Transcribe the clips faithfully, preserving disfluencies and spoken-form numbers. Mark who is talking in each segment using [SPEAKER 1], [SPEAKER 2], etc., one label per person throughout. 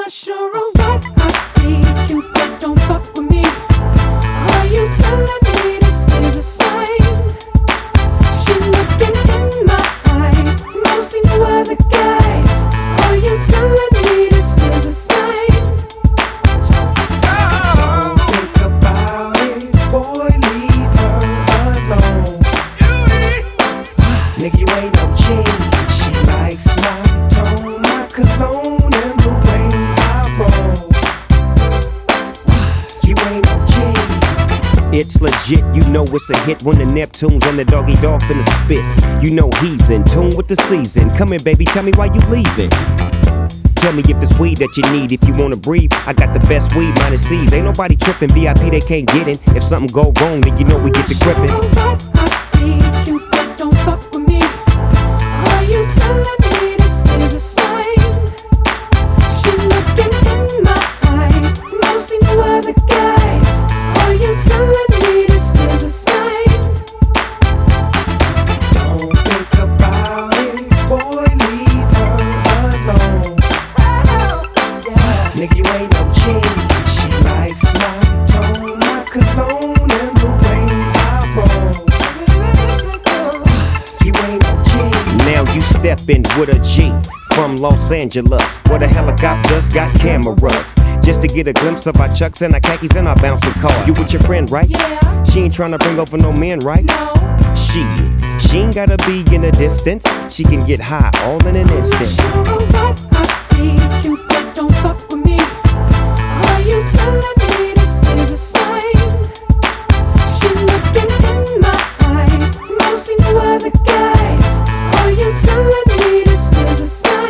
[SPEAKER 1] not sure of what I see. Cupid, don't fuck with me. Are you telling me this is a sign? She's looking in my eyes, no see no other guys. Are you telling me this is a sign?
[SPEAKER 2] Don't think about it, boy, leave her alone. Nigga, you ain't no G. She likes my tone, my cologne, and the way I roll. You ain't no G.
[SPEAKER 3] It's legit, you know it's a hit when the Neptunes and the doggy dog finna spit. You know he's in tune with the season. Come here, baby, tell me why you leaving. Tell me if it's weed that you need, if you wanna breathe. I got the best weed, minus C's. Ain't nobody tripping, V I P they can't get in. If something go wrong, then you know we get to gripping.
[SPEAKER 1] What I see, Cupid, don't fuck with me. Are you telling me this is a sign? She's looking in my eyes, no see no other guys. Are you telling me this is a sign?
[SPEAKER 2] Don't think about it, boy, leave her alone. Nigga, you ain't no G. She likes my tone, my cologne, and the way I roll. You ain't no G.
[SPEAKER 3] Now you steppin' with a G from Los Angeles, where the helicopters got cameras, just to get a glimpse of our chucks and our khakis and our bouncing car. You with your friend, right?
[SPEAKER 1] Yeah.
[SPEAKER 3] She ain't tryna bring over no men, right?
[SPEAKER 1] No.
[SPEAKER 3] She, she ain't gotta be in the distance. She can get high all in an
[SPEAKER 1] I'm not
[SPEAKER 3] instant.
[SPEAKER 1] sure of what I see. Cupid, don't fuck with me. Are you telling me this is a sign? She's looking in my eyes, no see no other guys. Are you telling me this is a sign?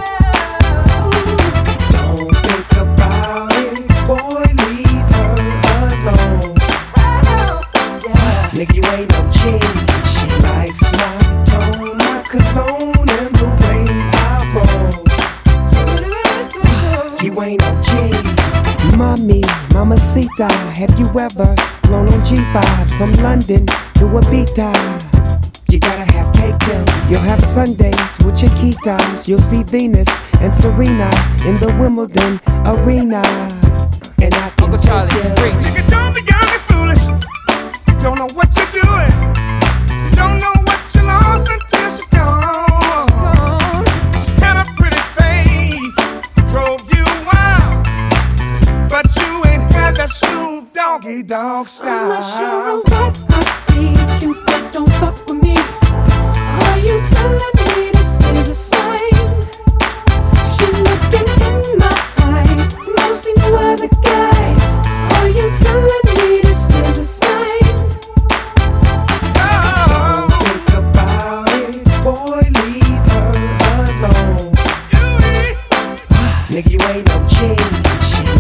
[SPEAKER 2] Don't think about it, boy, leave her alone. Nigga, you ain't no G. She likes my tone, my cologne, and the way I roll. You ain't no G.
[SPEAKER 3] Mommy, mamacita, have you ever flown on G fives from London to Ibiza?
[SPEAKER 2] You gotta have cake too.
[SPEAKER 3] You'll have Sundays with Chiquitas. You'll see Venus and Serena in the Wimbledon arena.
[SPEAKER 2] And I can
[SPEAKER 4] Uncle Charlie,
[SPEAKER 2] take you.
[SPEAKER 4] preach.
[SPEAKER 5] Nigga, don't be young and foolish. You don't know what you're doing. You don't know what you lost until she's gone. She had a pretty face, drove you wild, but you ain't had that Snoop Doggy Dogg style.
[SPEAKER 1] I'm not sure of what I see. Cupid, don't fuck with me. Are you telling me this is a sign? She's looking in my eyes, no see no other guys. Are you telling me this is a sign?
[SPEAKER 2] Don't think about it, boy, leave her alone. Nigga, you ain't no G. She